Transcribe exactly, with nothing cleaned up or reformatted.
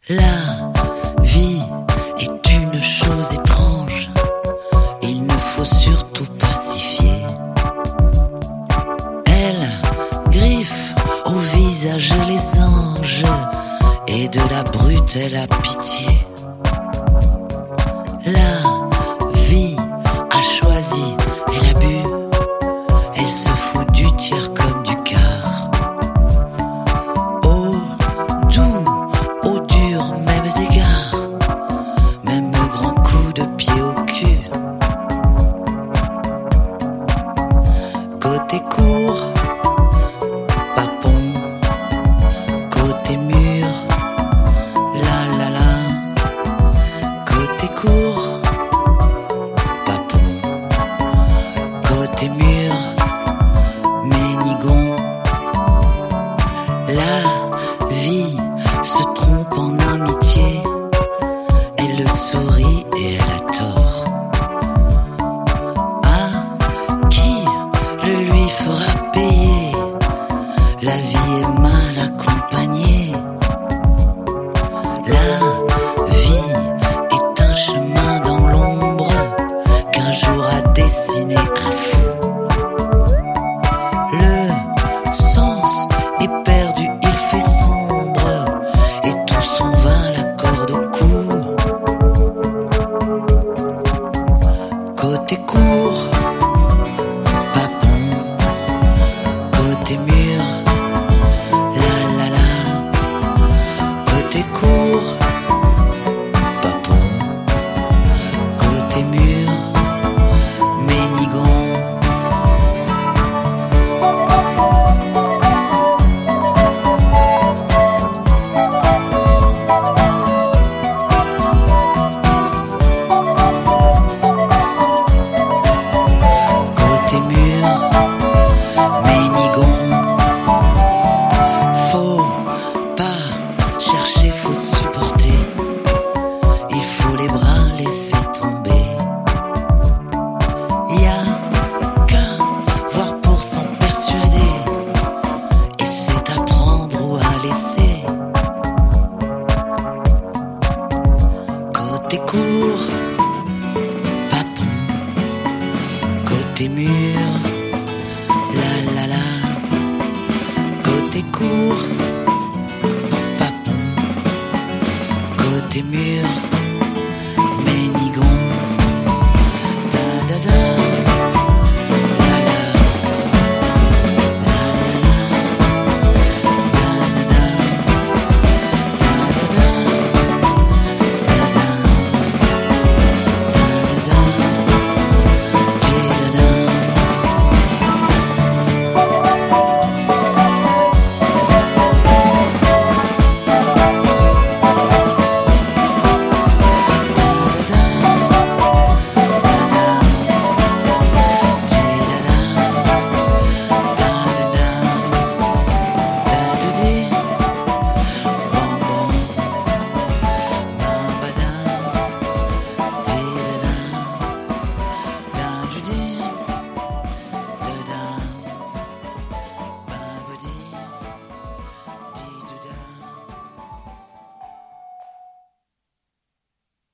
La vie est une chose étrange, il ne faut surtout pas s'y fier. Elle griffe au visage les anges, et de la brute elle a pitié. La vie a choisi, elle a bu, elle se fout du tiers comme du quart. Au doux, au dur, mêmes égards, même grand coup de pied au cul. Côté court, papon, côté mur, la la la. Côté court, papon, côté mur, ménigon. La vie se trompe en amitié, elle sourit et elle a tort. À qui le lui fera payer? La vie est mal accompagnée. La vie est un chemin dans l'ombre qu'un jour a dessiné un fou. Le sens est perdu, il fait sombre, et tout s'en va, la corde au cou. Côté court, papon, côté mur, la la la. Côté court, papon, côté mur, ménigon. Côté mur, ménigon. Faut pas chercher, faut supporter. Il faut les bras laisser tomber. Y a qu'à voir pour s'en persuader, et c'est à prendre ou à laisser. Côté court, papon, côté mur,